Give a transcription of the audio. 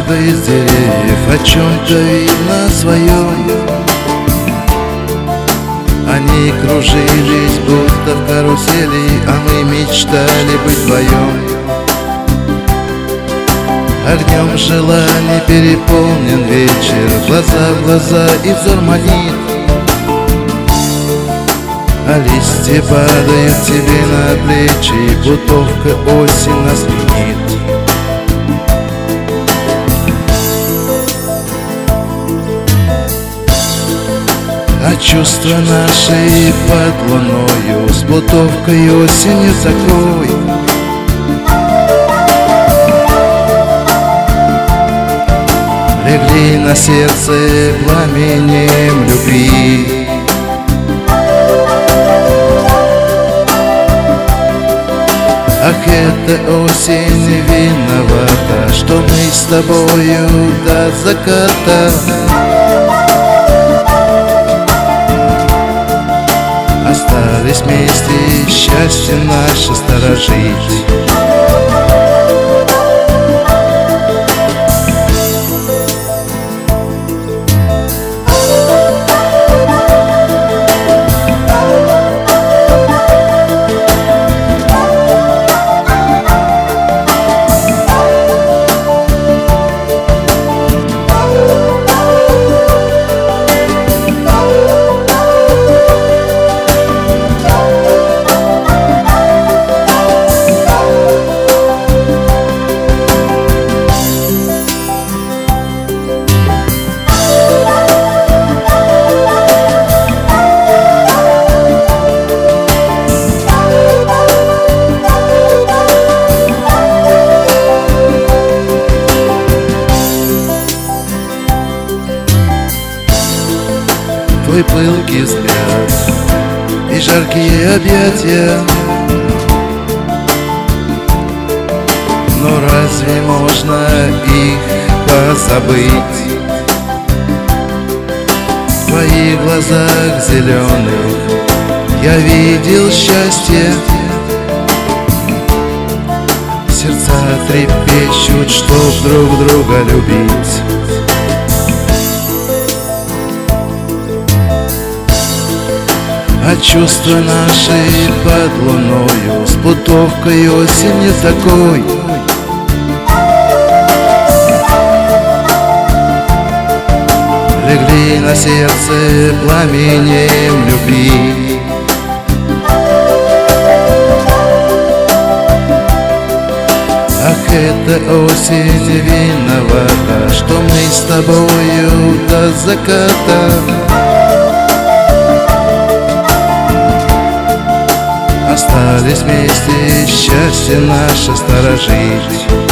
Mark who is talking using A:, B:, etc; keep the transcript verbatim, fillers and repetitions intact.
A: небо из деревьев о чем-то видно своем. Они кружились, будто в карусели, а мы мечтали быть вдвоем. Огнем желаний переполнен вечер, глаза в глаза и взор манит. А листья падают тебе на плечи, и бутовка осень нас пьянит. А чувства наши под луною с бутовкой осенью закрой. Легли на сердце пламенем любви. Ах, эта осень виновата, что мы с тобою до заката остались вместе, счастье наше сторожить. Твой пылкий взгляд и жаркие объятия, но разве можно их позабыть? В твоих глазах зеленых я видел счастье. Сердца трепещут, чтоб друг друга любить. А чувства наши под луною с бутовкой осенью такой. Легли на сердце пламенем любви. Ах, эта осень виновата, что мы с тобою до заката остались вместе, счастье наше сторожить.